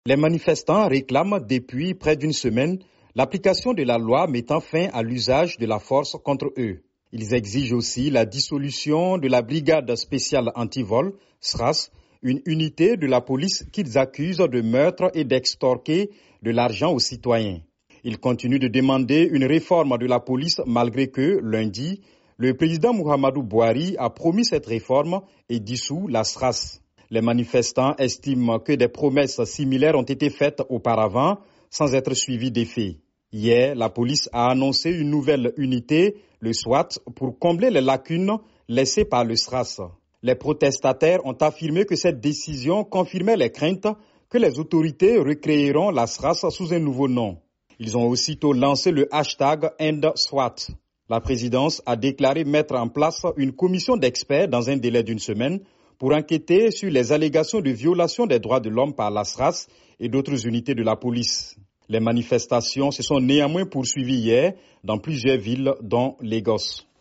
Les manifestants réclament depuis près d'une semaine l'application de la loi mettant fin à l'usage de la force contre eux. Ils exigent aussi la dissolution de la brigade spéciale anti-vol, SRAS, une unité de la police qu'ils accusent de meurtre et d'extorquer de l'argent aux citoyens. Ils continuent de demander une réforme de la police malgré que, lundi, le président Muhammadu Buhari a promis cette réforme et dissout la SRAS. Les manifestants estiment que des promesses similaires ont été faites auparavant sans être suivies d'effet. Hier, la police a annoncé une nouvelle unité, le SWAT, pour combler les lacunes laissées par le SRAS. Les protestataires ont affirmé que cette décision confirmait les craintes que les autorités recréeront la SRAS sous un nouveau nom. Ils ont aussitôt lancé le hashtag #EndSWAT. La présidence a déclaré mettre en place une commission d'experts dans un délai d'une semaine pour enquêter sur les allégations de violation des droits de l'homme par la SRAS et d'autres unités de la police. Les manifestations se sont néanmoins poursuivies hier dans plusieurs villes, dont Lagos.